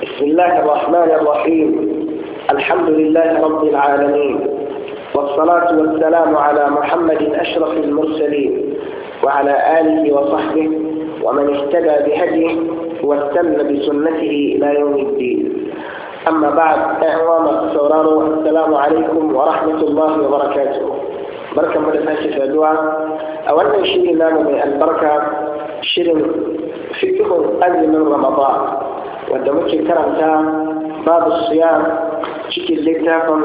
بسم الله الرحمن الرحيم. الحمد لله رب العالمين، والصلاة والسلام على محمد أشرف المرسلين وعلى آله وصحبه ومن اهتدى بهديه واستنى بسنته إلى يوم الدين. أما بعد، أعوام السوران، السلام عليكم ورحمة الله وبركاته. بركة مدفعة الدعاء. أولا شيء نام من البركة شيء فقه أزم من رمضان، ودمك كرمتا باب الصيام شكل لتاكم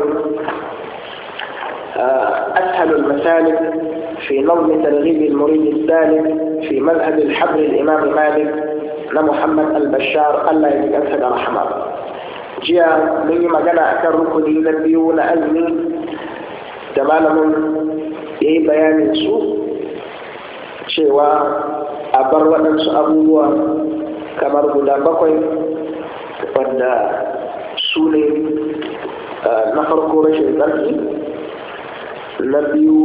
أسهل المسالك في نظم ترغيب المريد السالك في مذهب الحبر الإمام مالك محمد البشار الله يجزيه رحمه. جاء من مجانا أكركني نبيون أزمي تماما يهي بيان سوء cewa a bar waɗansu abubuwa kamar guda bakwai wanda su ne na farko rashin tsarki, na biyu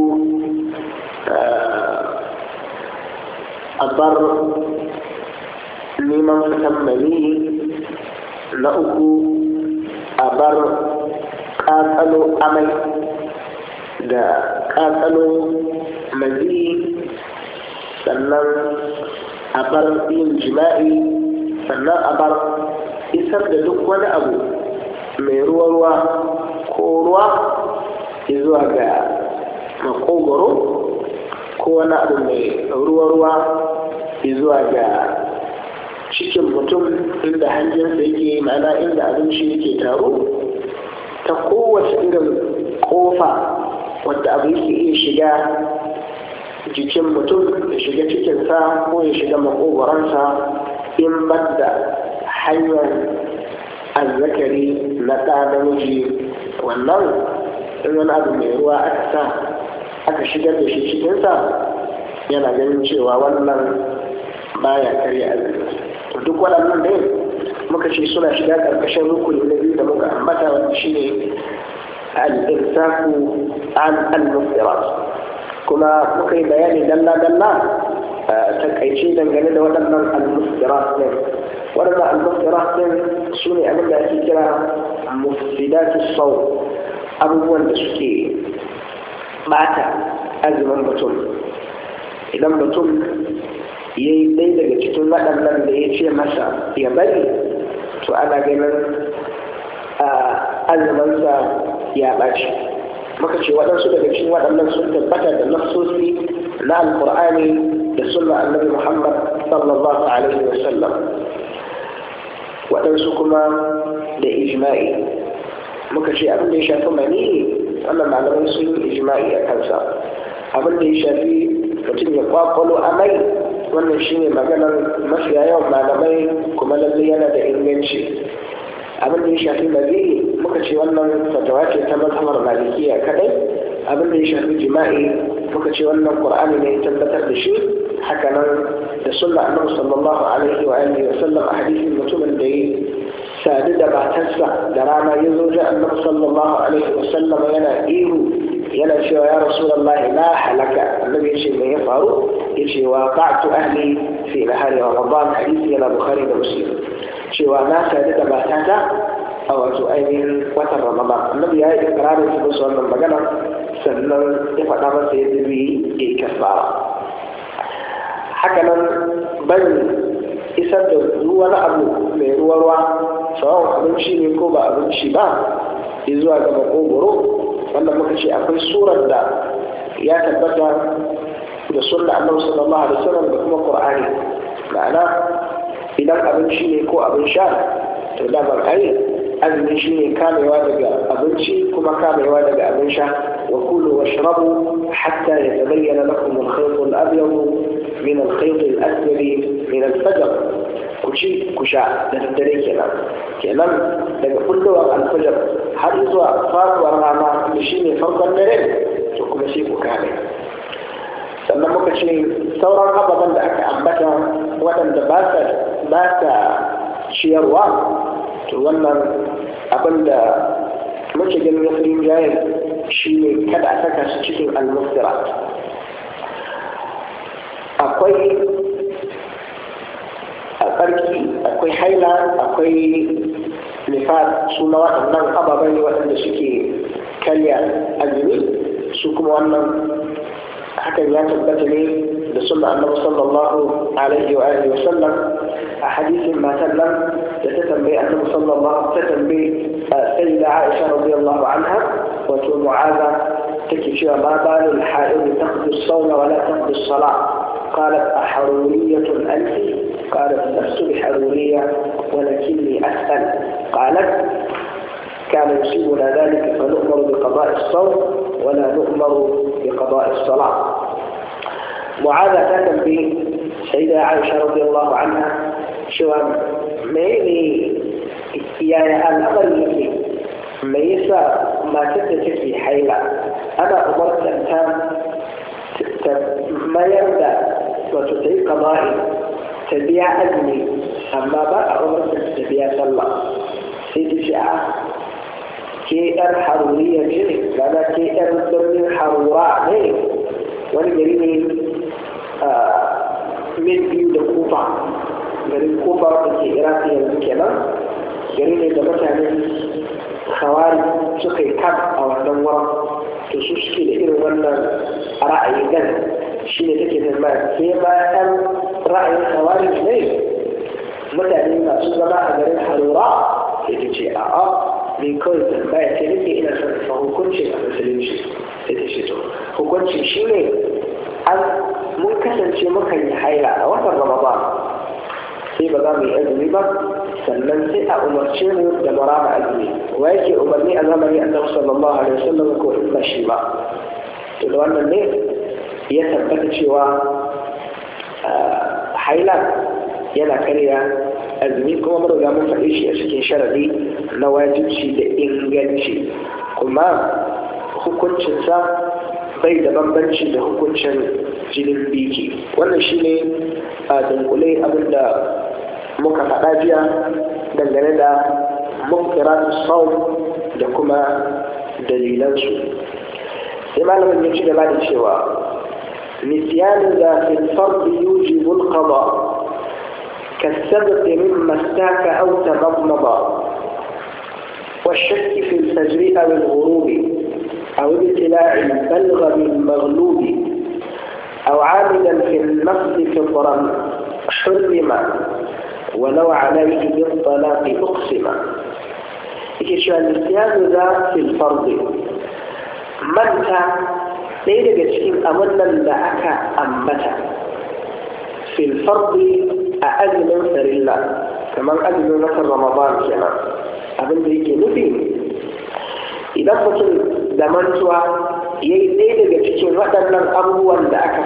a bar neman fitan maniyi, na uku a bar ƙaƙalo amai da ƙaƙalo maziyi, sannan a bar yin jima'i, sannan a bar isar da duk wani abu mai ruwa-ruwa ko ruwa zuwa ga makogoro, ko wani abu mai ruwa-ruwa zuwa ga cikin mutum inda hanjinsa yake, ma'ana inda abinci yake taro, ta kowace irin kofa wadda abu yake iya shiga jikin mutum ya shiga cikinsa ko ya shiga makogoransa, in banda hanyar azzakari na ɗa namiji. wannan in wani abu mai ruwa aka sa aka shigar da shi cikinsa, yana ganin cewa wannan baya karya azumi. to duk waɗannan dai muka ce suna shiga ƙarƙashin rukuni na biyu da muka ambata, wanda shine al-imsaku an al-muftirat. kuma muka yi bayani dalla-dalla takaice dangane da waɗannan al-muftirat ɗin. waɗannan al-muftirat ɗin su ne abin da ake kira mufsidatu sau, abubuwan da suke ɓata azumin mutum. idan mutum ya yi ɗaya daga cikin waɗannan da ya ce masa ya bari, to ana ganin azumansa ya ɓaci. muka ce waɗansu daga cikin waɗannan sun tabbata da nassosi na alƙur'ani da sunna annabi Muhammad sallallahu alaihi wa sallam, waɗansu kuma da ijma'i. muka ce abin da ya shafi mani, wannan malamai sun yi ijma'i a kansa. abin da ya shafi mutum ya kwakwalo amai, wannan shine maganar mafiya yawan malamai, kuma lalle yana da inganci. abin da ya shafi mazi, muka ce wannan fatawa ce ta mazhabar malikiya kadai. abin da ya shafi jima'i, muka ce wannan qur'ani ne ya tabbatar da shi, haka nan da sunna annabi sallallahu alaihi wa alihi wa sallam a hadisin mutumin da ya sadu da matarsa da rana ya zo da annabi sallallahu alaihi wa sallam yana ihu yana cewa ya rasulullahi la halaka. annabi ya ce me ya faru? ya ce wa qa'tu ahli fi nahari ramadan. hadisi yana bukhari da muslim, cewa na sadu da matata a wato ainihin watan ramadan. annabi ya yi ikrarin su musu wannan magana, sannan ya faɗa masa yadda zai yi kafara. haka nan bari isar da wani abu mai ruwa-ruwa, sawan abinci ne ko ba abinci ba, zuwa ga makogoro. wannan muka ce akwai surar da ya tabbata da sunna annabi sallallahu alaihi wasallam da kuma qur'ani. ma'ana idan abinci ne ko abin sha, to da ban azumi shi ne kamewa daga abinci kuma kamewa daga abin sha. wa kulu washrabu hatta yatabayyana lakum al-khayt al-abyad min al-khayt al-aswad min al-fajr. ku ci ku sha da daddare kenan daga kullowar al-fajr har zuwa faruwar rana, da shi ne farkon dare, to kuma sai ku kame. sannan muka ce sauran ababen da aka ambata waɗanda ba sa ciyarwa, to wannan abin da muke ganin ya fi jayen shi ne kada a saka su cikin al-muftirat. akwai a tsarki, akwai haila, akwai nifas su na waɗannan ababai ne waɗanda suke karya azumi su kuma wannan hakan ya tabbata ne da sunna annabi sallallahu alaihi wa alihi wa sallam a hadisin matan nan da ta tambayi annabi sallallahu ta tambayi sayyida Aisha radiyallahu anha wato Mu'adha take cewa ma balul ha'id taqdi as-sawm wa la taqdi as-salah قالت أحرورية أنت؟ قالت لست بحرورية ولكني أسأل قالت كان يصيبنا ذلك فنؤمر بقضاء الصوم ولا نؤمر بقضاء الصلاة. معاذة كانت بسيدة عائشة رضي الله عنها شو ميني يا الأمر لي ميسا ما تدت في حيلة أنا أمرت أن ما يبدأ وتطيق قضائي تبيع أدمي أما بقى أمرت أن تبيع صلى سيدي شعار ke ‘yar haruriya ce gada ke ‘yar birnin harura ne wani gari ne mil biyu da kufa garin kufa da ke iraki yanzu kenan gari ne da mutane hawari suka yi kan a wannan wurin to su suke da irin wannan ra'ayi gan shi ne take tambaya ke ma ‘yan ra'ayin hawari ne mutane masu zama a garin harura sai ta ce a'a ne kawai tambaya ce nake ina son sa hukunci a musulunci sai ta ce to hukunci shi ne mun kasance muka yi haila a watan Ramadan sai ba za mu yi azumi ba sannan sai a umarce mu da marama azumi wa yake umarni a zamani annabi sallallahu alaihi wasallam ko in ba shi ba to da wannan ne ya tabbata cewa haila yana karya azumi kuma mun riga mun faɗi shi a cikin sharadi na wajibci da inganci kuma hukuncinsa bai da bambanci da hukuncin jinin biki wannan shi ne a dunkule abinda muka faɗa jiya dangane da muftiratu sawm da kuma dalilansu sai malamin ya ci gaba da cewa nisyan da fil fard yujibu al-qada كالسبق مما استاك أو تمضمض والشك في الفجر أو الغروب أو ابتلاع البلغ بالمغلوب أو عاملا في النقد فطرا حرم ولو عليه بالطلاق أقسم إيش النسيان ذا في الفرض من كان ليلة جسكين أمنا لأك أمتا في الفرض أأذن فرلا كمان أذن نفر رمضان كنا abin da yake nufi idan mutum da mantuwa ya yi ɗaya daga cikin waɗannan abubuwan da aka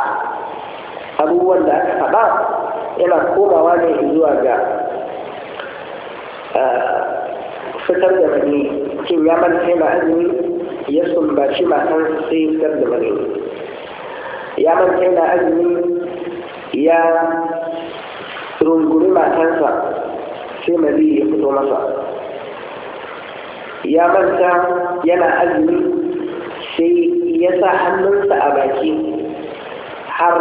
faɗa yana komawa ne zuwa ga fitar da mani mutum ya manta yana azumi ya sumbaci matan sai fitar da mani ya manta yana azumi ya rungumi matansa sai mali ya fito masa ya manta yana azumi sai ya sa hannunsa a baki har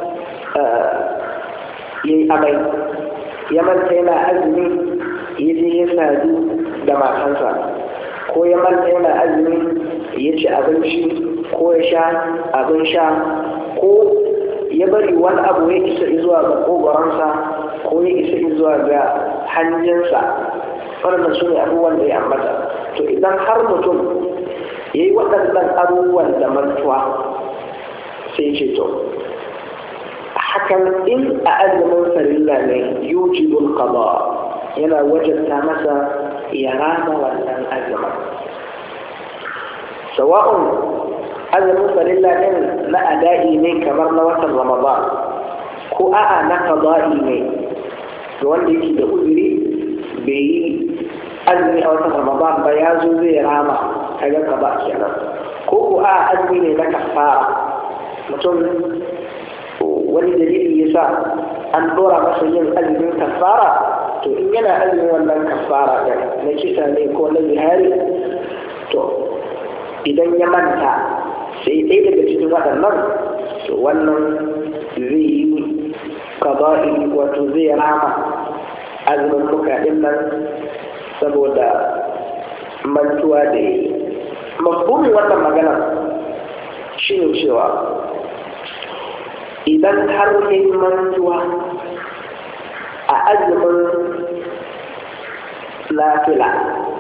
ya yi amai ya manta yana azumi ya je ya sadu da matansa ko ya manta yana azumi ya ci abinci ko ya sha abin sha ko ya bari wani abu ya isa zuwa ga ƙogoransa ko ya isa zuwa ga hanjinsa waɗannan su ne abubuwan da ya ambata to idan har mutum ya yi waɗannan abubuwan da mantuwa sai ce to hakan in a azumin farilla ne yujibul qada yana wajabta masa ya rama wannan azumin sawa'un azumin farilla ɗin na ada'i ne kamar na watan Ramadan ko a'a na qada'i ne ga wanda yake da uzuri bai yi azumi a watan Ramadan ba ya zo zai rama kaga qada kenan ko a'a azumi ne na kafara mutum wani dalili yasa an dora masa yin azumin kafara to in yana azumin wannan kafara ɗin na kisa ne ko na zihari to idan ya manta sai ɗaya daga cikin waɗannan to wannan zai yi qada'i wato zai rama azumin muka ɗin nan saboda mantuwa da ya yi. Mafhumin wannan magana shi ne cewa idan har ya yi mantuwa a azumin nafila,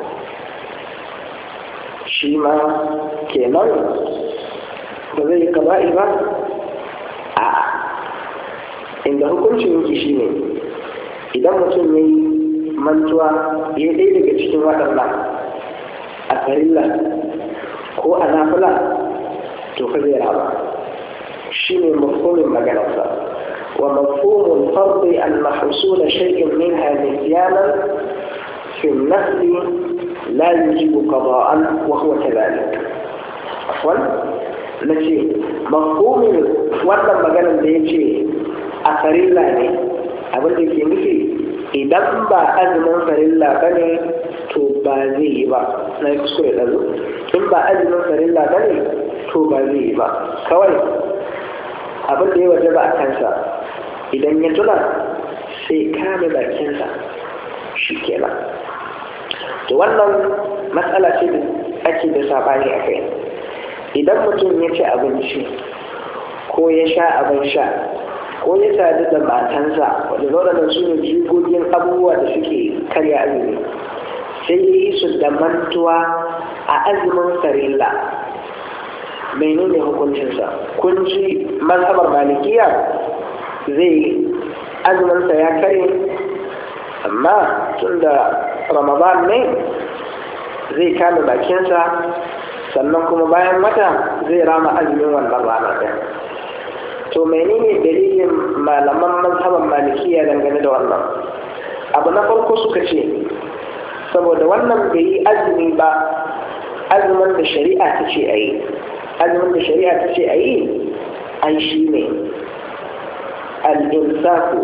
shi ma kenan ba zai yi kaba'i ba? A inda hukuncin yake shi ne idan mutum ya yi mantuwa ya ɗaya daga cikin waɗannan a farilla ko a nafila, to fa zai raba. shi ne mafhumin maganarsa. wa mafhumul fardi an mahsula shay'in minha nisyanan fi an-nafl la yujibu qada'an wa huwa kadhalik. afwan nace mafhumin wannan maganar da yace a farilla ne, abin da ke nufi idan ba azumin farilla bane to ba zai yi ba. na yi kuskure ɗazu, in ba azumin farilla bane to ba zai yi ba. kawai abin da ya waje ba a kansa idan ya tuna sai kame bakinsa, shi kenan. to wannan matsala ce da ake da sabani a kai. idan mutum ya ci abinci ko ya sha abin sha ko ya sadu da matansa, wadda waɗannan su ne jigogin abubuwa da suke karya azumi, sai ya yi su da mantuwa a azumin farilla, menene hukuncinsa? kun ji mazhabar malikiya zai azuminsa ya kare, amma tun da ramadan ne zai kame bakinsa, sannan kuma bayan wata zai rama azumin wannan rana ɗin. to menene dalilin malaman mazhaban malikiya dangane da wannan? abu na farko suka ce saboda wannan bai yi azumi ba azumin da shari'a ta ce a yi. azumin da shari'a ta ce a yi an shi ne al-imsaku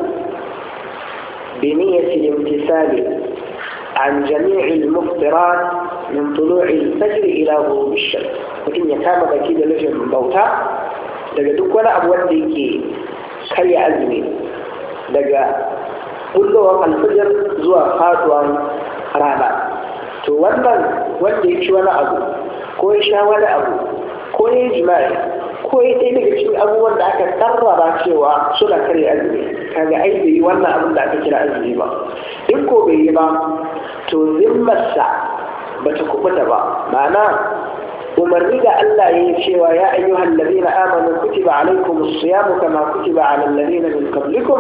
bi niyyati imtisali an jami'il muftirat min tulu'il fajr ila ghurub ash-shams. mutum ya kama baki da nufin bauta daga duk wani abu wanda yake karya azumi, daga bullowar alfajir zuwa faduwar rana. to wannan wanda ya ci wani abu ko ya sha wani abu ko ya yi jima'i ko ya ɗaya daga cikin abubuwan da aka karrara cewa suna karya azumi, kaga ai bai yi wannan abin da aka kira azumi ba. in ko bai yi ba to zimmarsa ba ta kubuta ba. ma'ana umarni da Allah ya yi cewa ya ayyuhal ladina amanu kutiba alaykumus siyamu kama kutiba alal ladina min qablikum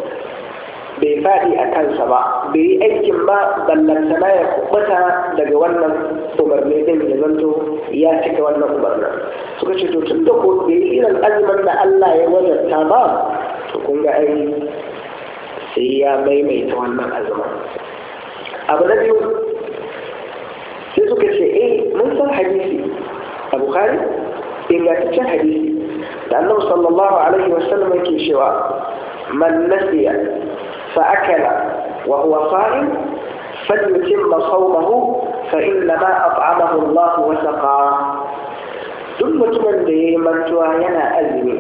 bai faɗi a kansa ba, bai yi aikin ba, ballantana ya kubuta daga wannan umarni din ya zanto ya cika wannan umarnin. suka ce to tun da ko bai yi irin azumin da Allah ya wajabta ba, to kun ga ai sai ya maimaita wannan azumin. abu na biyu sai suka ce mun san hadisi a Bukhari ingantaccen hadisi da Annabi sallallahu alaihi wasallam yake cewa man nasiya fa akala wa huwa sa'im falyutimma sawmahu fa inna ma at'amahu Allah wa saqa. duk mutumin da yayi mantuwa yana azumi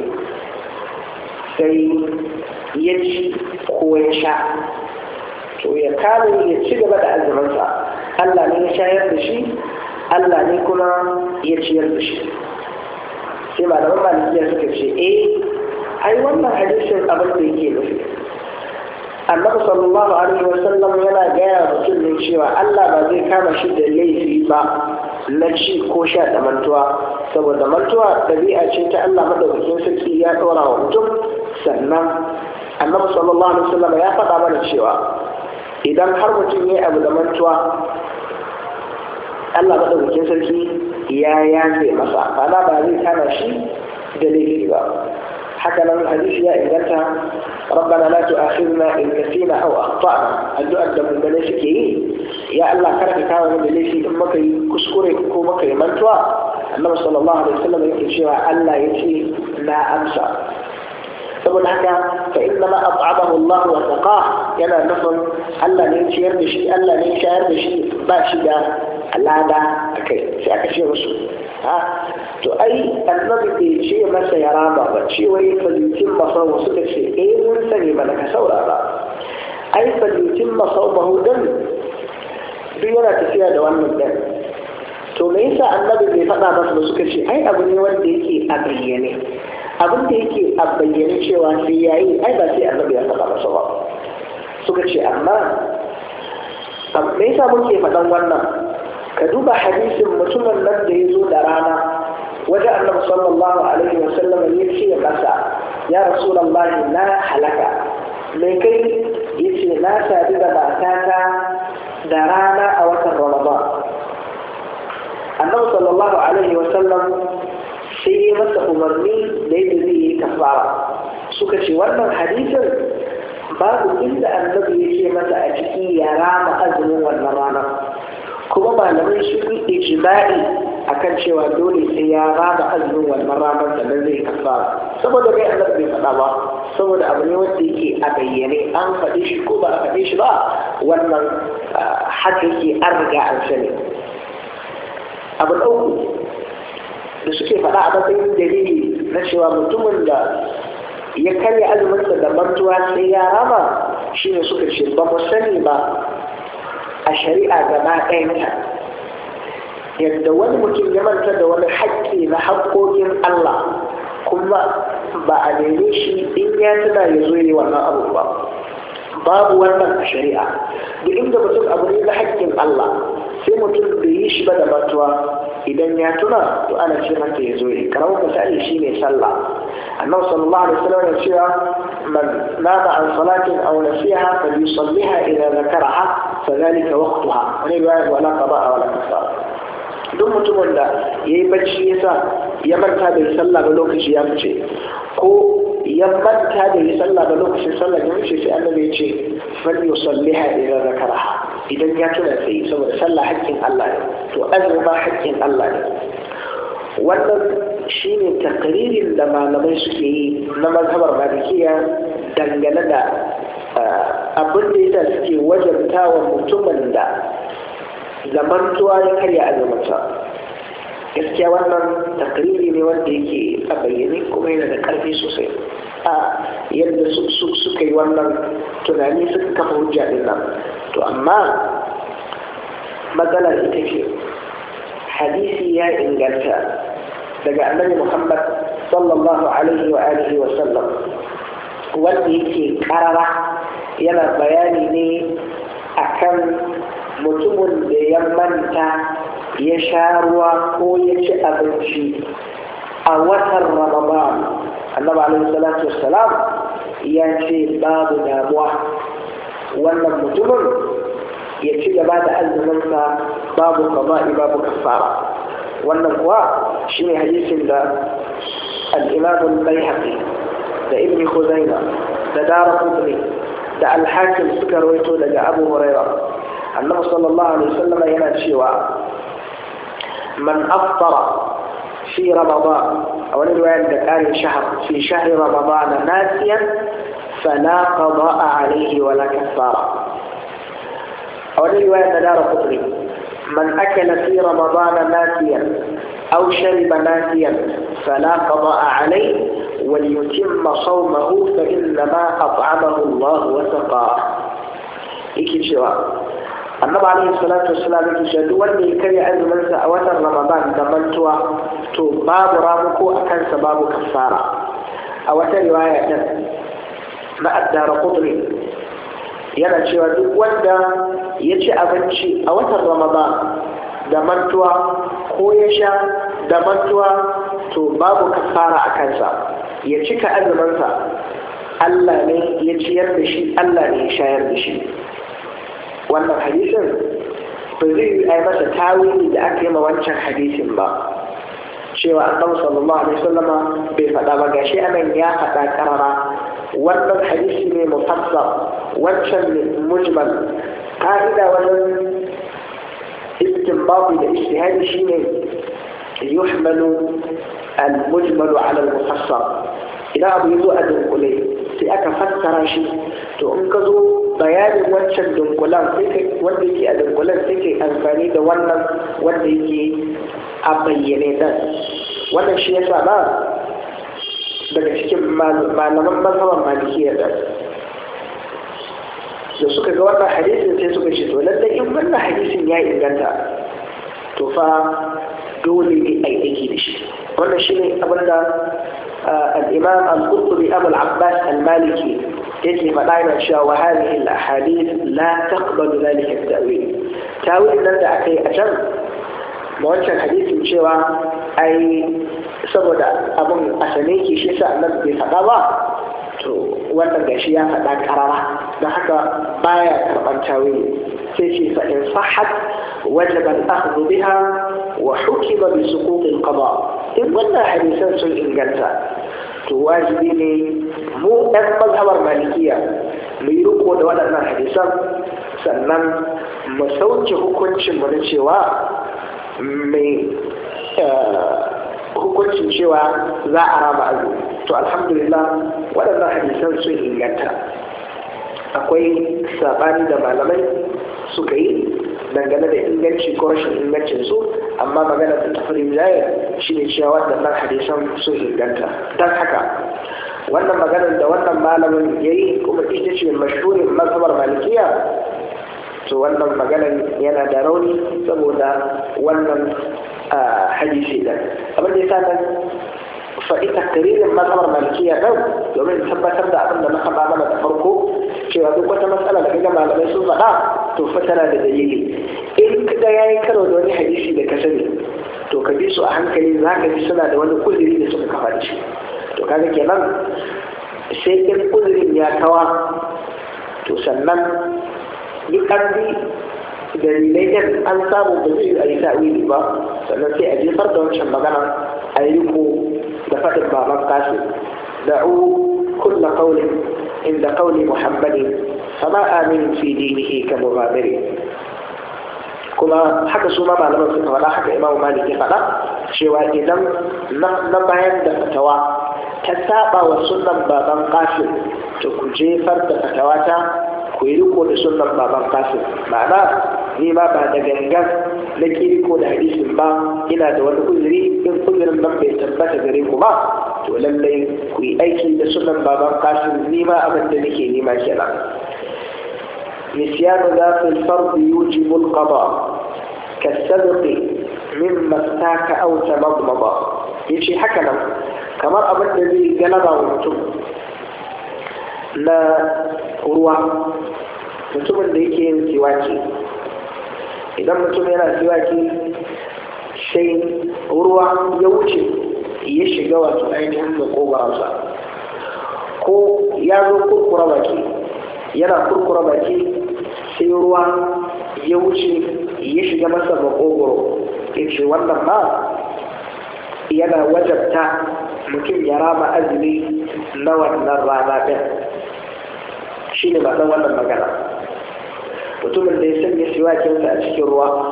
sai ya ci ko ya sha, to ya kame ya ci gaba da azuminsa. Allah ne ya shayar da shi, Allah ne kuma ya ciyar da shi. sai malaman malikiya suka ce ai wannan hadisin abin da yake nufi, Annabi sallallahu alaihi wasallam yana gaya mutum ne cewa Allah ba zai kama shi da laifi ba na ci ko sha da mantuwa, saboda mantuwa ɗabi'a ce ta Allah madaukakin sarki ya ɗora wa mutum. sannan Annabi sallallahu alaihi wasallam ya faɗa mana cewa idan har mutum ya yi abu da mantuwa, Allah madaukakin sarki ya yafe masa, ana ba zai kama shi da laifi ba. haka nan hadisi ya inganta rabbana la tu'akhidna in nasina aw akhtana, addu'ar da mun suke yi, ya Allah kar ka kawo mu da laifi in muka yi kuskure ko muka yi mantuwa. Annabi sallallahu alaihi wasallam yake cewa Allah yace na amsa. saboda haka fa inna ma at'amahu Allah wa saqa, yana nufin Allah ne ya ciyar da shi, Allah ne ya shayar da shi, ba shi da alada akai. sai aka ce musu to ai annabi bai ce masa ya raba ba, ce wai falitin masau. suka ce mun sani ba ka saurara, ai falitin masau mahudan duk yana tafiya da wannan ɗin. To me yasa annabi bai faɗa masa ba? suka ce ai abu ne wanda yake a bayyane, abin da yake a bayyane cewa sai yayi ai ba sai annabi ya faɗa masa ba. Suka ce amma me yasa muke faɗan wannan? Ka duba hadisin mutumin nan da ya zo da rana wajen annabi sallallahu alaihi wa sallam ya ce masa ya rasulullahi na halaka, me kai? yace na sadu da matata da rana a watan Ramadan. Annabi sallallahu alaihi wa sallam sai ya masa umarni da yadda zai yi kafara. Suka ce wannan hadisin babu inda annabi ya ce masa a ciki ya rama azumin wannan rana, kuma malamai sun yi ijma'i akan cewa dole sai ya rama azumin wannan ranar sannan zai kafara. Saboda bai annabi bai faɗa ba, saboda abu ne wanda yake a bayyane, an faɗe shi ko ba a faɗe shi ba wannan haka yake an riga an sani. Abu na uku da suke faɗa a matsayin dalili na cewa mutumin da ya karya azuminsa da mantuwa sai ya rama shi ne suka ce ba mu sani ba a shari'a gaba ɗayanta yadda wani mutum ya manta da wani haƙƙi na haƙƙoƙin Allah kuma ba a neme shi in ya tuna ya zo yi wannan abu ba. Babu wannan a shari'a. Duk inda mutum abu ne na haƙƙin Allah sai mutum bai yi shi ba da mantuwa, idan ya tuna to ana ce mata ya zo yi. Karamin misali shi ne sallah. Annabi sallallahu alaihi wasallam ya cewa man nama an salatin aw nasiha falyusalliha idza zakaraha fadhalika waqtuha. Wani riwaya wala qada'a wala kafara. Duk mutumin da yayi bacci yasa ya manta da sallah ba lokaci ya fice, ko ya manta da sallah ba lokacin sallah ya fice, sai annabi ya ce falyusalliha idza zakaraha. Idan ya tuna sai, saboda sallah haƙƙin Allah ne, to azumi ma haƙƙin Allah ne. Wannan shine takririn da malamai suke yi na mazhabar malikiya dangane da abin da yasa suke wajabta wa mutumin da zamantuwa ya karya azuminsa. Gaskiya wannan takriri ne wanda yake a bayyane kuma yana da ƙarfi sosai. A yadda suka yi wannan tunani suka kafa hujja din nan. To amma matsalar ita ce hadisi ya inganta daga annabi Muhammad sallallahu alaihi wa alihi wa sallam wanda yake karara yana bayani ne akan mutumin da ya manta ya sha ruwa ko ya ci abinci a watan Ramadan. Annabi alaihi salatu wassalam ya ce babu damuwa, wannan mutumin ya ci gaba da azuminsa babu qada'i babu kafara. Wannan kuwa shine hadisin da al-Imam al-Baihaqi da Ibn Khuzaimah da Daraqutni da al-Hakim suka rawaito daga Abu Hurairah. Annabi sallallahu alaihi wasallam yana cewa man aftara fi Ramadan, a wani riwayar da ƙarin shahar fi shahri Ramadan nasiyan fala qada'a alayhi wala kafara. A wani riwayar da Daraqutni من أكل في رمضان ناسيا أو شرب ناسيا فلا قضاء عليه وليتم صومه فإنما أطعمه الله وسقاه. إكتشوا النبي عليه الصلاة والسلام يقول وأن يكري أزمنسا أوتر رمضان دمنتوا تو باب رامكو أكن سباب كفارة. أوتر رواية ما الدارقطني yana cewa duk wanda ya ci abinci a watan Ramadan da mantuwa ko ya sha da mantuwa to babu kafara a kansa, ya cika azuminsa. Allah ne ya ciyar da shi, Allah ne ya shayar da shi. Wannan hadisin ba zai yi a masa tawili da aka yi ma wancan hadisin ba, cewa annabi sallallahu alaihi wasallama bai faɗa ba. Gashi anan ya faɗa karara. Wannan hadisi ne mufassar, wancan ne mujmal. Ka'ida wajen istinbati da ijtihadi shine yuhmalu al-mujmalu ala al-mufassar. Idan abu yazo a dunkule sai aka fassara shi, to in ka zo bayanin wancan dunkulan sai wanda yake a dunkulan sai kai amfani da wannan wanda yake a bayyane dan. Wannan shi yasa ba daga cikin malaman mazhaban malikiya da da suka ga wannan hadisin sai suka ce to lallai in wannan hadisin ya inganta to fa dole ne a yi aiki da shi. wannan shi ne abinda al-imam al-qurtubi abu al-abbas al-maliki yake faɗa yana cewa wa hadhihi al-ahadith la taqbalu dhalika at-ta'wil. tawil nan da aka yi a can ma wancan hadisin cewa ai saboda abin asane ke shi sa annabi bai faɗa ba, to wannan gashi ya faɗa karara don haka baya karɓar tawili. sai ce fa in sahhat wajaba al-akhdhu biha wa hukima bi suqut al-qada. in wannan hadisan sun inganta to wajibi ne mu ɗan mazhabar malikiya mu yi riko da waɗannan hadisan, sannan mu sauke hukuncin mu na cewa mai hukuncin cewa za a rama azumi. to alhamdulillah waɗannan hadisan sun inganta. akwai saɓani da malamai suka yi dangane da inganci ko rashin ingancin su, amma magana da tafirin jayar shi ne cewa waɗannan hadisan sun inganta. don haka wannan maganar da wannan malamin ya yi kuma ita ce mashhurin mazhabar malikiya, to wannan maganar yana da rauni saboda wannan hadisi da abin da ya sa nan faɗi takririn mazhabar malikiya ɗan domin tabbatar da abin da na faɗa mana da farko cewa duk wata matsala da kaga malamai sun faɗa to fa tana da dalili. in kaga yayi karo da wani hadisi da ka sani to ka bi su a hankali, za ka ji suna da wani kuzuri da suka kafa shi. to kaga kenan sai in kuzurin ya kawa to sannan duk an bi dalilai ɗin an samu ba zai a yi ta'wili ba, sannan sai a jefar da wancan magana a yi riko da faɗin baban kasu da'u kulla qawlin inda qawli muhammadin fama aminin fi dinihi ka mughabiri. kuma haka su ma malaman suka faɗa, haka imamu malik ya faɗa cewa idan na bayan da fatawa ta saba wa sunnan baban kasu to ku jefar da fatawa ta ku yi riko da sunnan baban kasu. ma'ana ni ma ba da gangan na kiriko da hadisin ba, ina da wani uzuri, in uzurin nan bai tabbata gare ku ba to lallai ku yi aiki da sunan baban kasim. ni ma abin da nake nima kenan. nisyanu zafi fardi yujibu al-qada kasabqi mimma staka aw tamadmada. yace haka nan kamar abin da zai galaba wa mutum na ruwa, mutumin da yake yin siwaki. idan mutum yana siwaki sai ruwa ya wuce ya shiga wato ainihin makogaransa, ko ya zo kurkura baki, yana kurkura baki sai ruwa ya wuce ya shiga masa makogoro. ya ce wannan ma yana wajabta mutum ya rama azumi na wannan rana ɗin. shi ne ba wannan magana. mutumin da ya sanya siwakinsa a cikin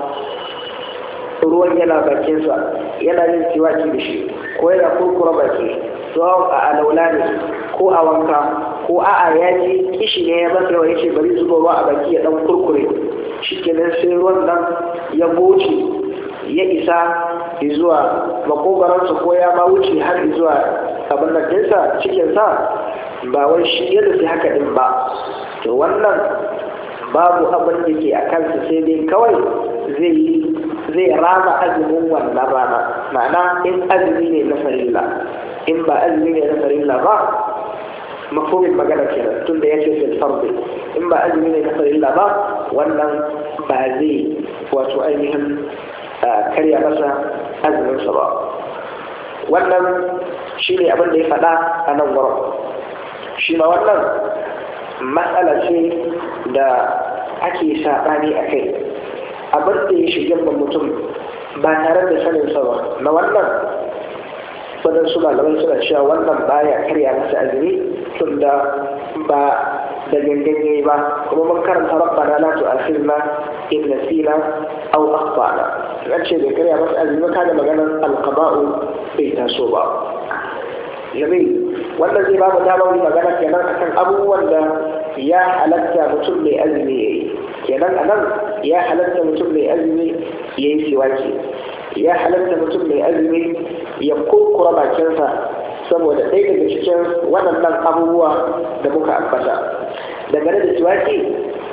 ruwan yana bakinsa, yana yin siwaki da shi, ko yana kurkura baki, zuwa a alaula ne ko a wanka, ko a'a ya ji kishi ne ya masa yawa ya ce bari zuba ruwa a baki ya dan kurkure, shi kenan sai ruwan nan ya goce ya isa zuwa makogaransa, ko ya ma wuce har zuwa abin nan ɗinsa cikinsa, ba wai shi yadda sai haka ɗin ba. to wannan babu abin da ke a kansa sai dai kawai zai rama azumin wannan rana. ma'ana in azumi ne na farilla, in ba azumi ne na farilla ba, mafhumin magana kenan tun da ya ce fil fardi, in ba azumi ne na farilla ba wannan ba zai wato ainihin karya masa azuminsa ba. wannan shi ne abin da ya faɗa a nan wurin. shi ma wannan matsala ce da ake saɓani a kai. abin da ya shiga mutum ba tare da saninsa ba na wannan, waɗansu malamai suna cewa wannan baya karya masa azumi tun da ba da ganganye ba. kuma mun karanta rabbana la tu'akhidna in nasina aw akhtana, an ce bai karya masa azumi ka da maganar alqaba'u bai taso ba. jami'i wannan zai ba mu damar magana kenan akan abubuwan da ya halatta mutum mai azumi ya yi. kenan a nan ya halatta mutum mai azumi ya yi siwaki, ya halatta mutum mai azumi ya kurkura bakinsa saboda ɗaya daga cikin waɗannan abubuwa da muka ambata. dangane da siwaki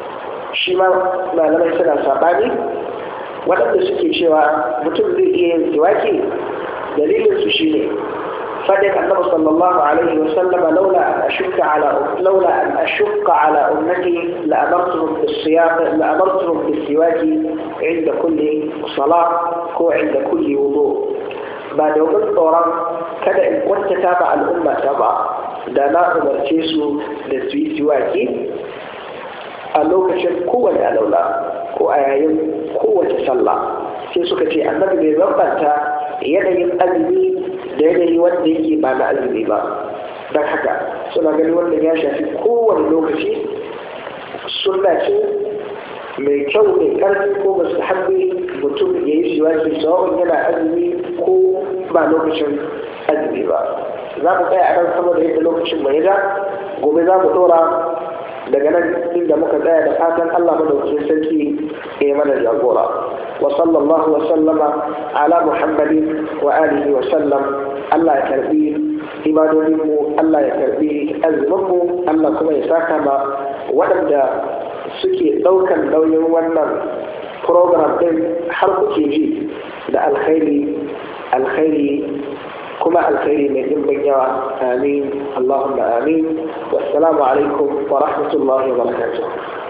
shi ma malamai suna saɓani. waɗanda suke cewa mutum zai iya yin siwaki dalilin su shine fadin annabi sallallahu alaihi wa sallam laula an ashqa ala ummati la amartuhum bis-siwaki inda kulli salat ko inda kulli wudu. ba domin tsoron kada in kwantata ba al'umma ta ba da na umarce su da su yi siwaki a lokacin kowane alaula ko a yayin kowace sallah. sai suka ce annabi bai bambanta yanayin azumi da yanayi wanda yake ba na azumi ba, don haka suna gani wannan ya shafi kowane lokaci. sunna ce mai kyau mai ƙarfi ko masu haɗe mutum ya yi siwaki sawa'un yana azumi ko ba lokacin azumi ba. za mu tsaya a nan saboda yadda lokacin mai ga gobe za mu ɗora daga nan inda muka tsaya da fatan Allah madaukakin sarki ya mana jagora. wa sallallahu wa sallama ala muhammadin wa alihi wa sallam. Allah ya karbi ibadodinmu, Allah ya karbi azuminmu, Allah kuma ya saka ma waɗanda suke ɗaukan nauyin wannan program ɗin har kuke ji da alkhairi kuma alkhairi mai ɗimbin yawa. amin Allahumma amin. wassalamu alaikum wa rahmatullahi wa barakatuh.